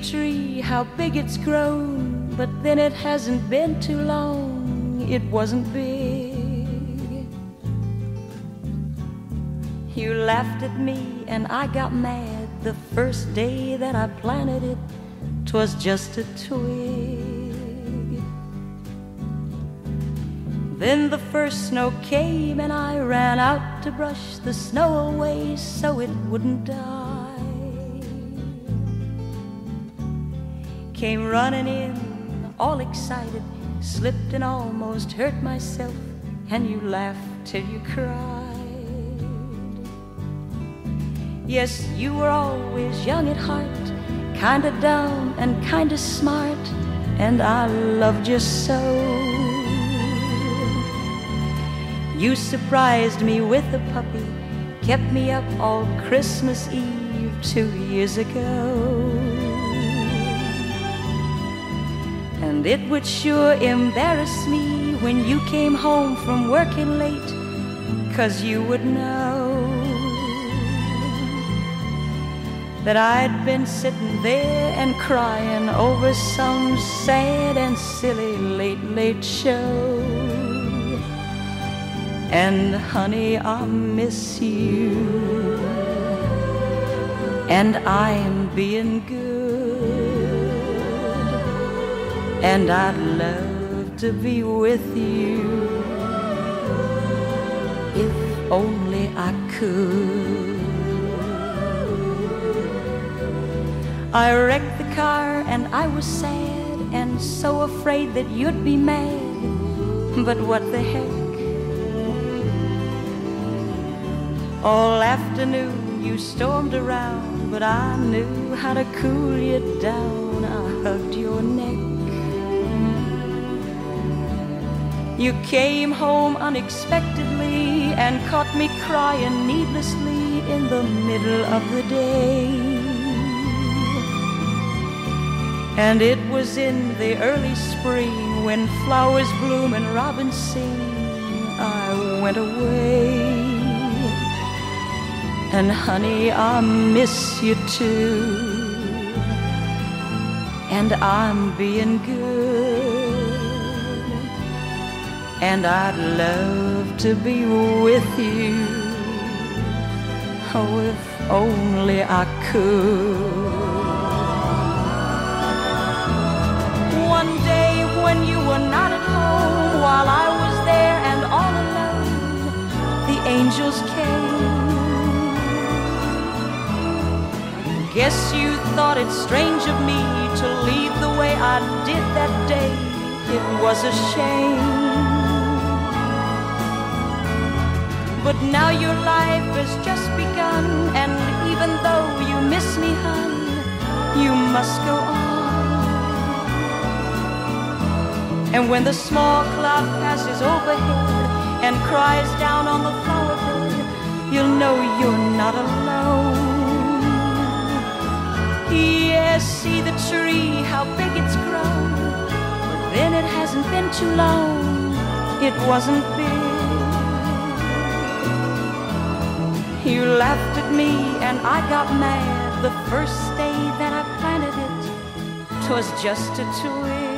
tree, how big it's grown, but then it hasn't been too long, it wasn't big. You laughed at me and I got mad the first day that I planted it, 'twas just a twig. Then the first snow came and I ran out to brush the snow away so it wouldn't die. Came running in, all excited, slipped and almost hurt myself, and you laughed till you cried. Yes, you were always young at heart, kinda dumb and kinda smart, and I loved you so. You surprised me with a puppy, kept me up all Christmas Eve 2 years ago. And it would sure embarrass me when you came home from working late, 'cause you would know that I'd been sitting there and crying over some sad and silly late show. And honey, I miss you, and I'm being good, and I'd love to be with you if only I could. I wrecked the car and I was sad and so afraid that you'd be mad, but what the heck. All afternoon you stormed around, but I knew how to cool you down. I hugged your neck. You came home unexpectedly and caught me crying needlessly in the middle of the day. And it was in the early spring when flowers bloom and robins sing. I went away. And honey, I miss you too, and I'm being good, and I'd love to be with you, oh, if only I could. One day when you were not at home, while I was there and all alone, the angels came. Guess you thought it strange of me to leave the way I did that day. It was a shame. But now your life has just begun, and even though you miss me, hon, you must go on. And when the small cloud passes overhead and cries down on the flower bed, you'll know you're not alone. Yes, see the tree, how big it's grown, but then it hasn't been too long, it wasn't big. You laughed at me and I got mad the first day that I planted it, 'twas just a twig.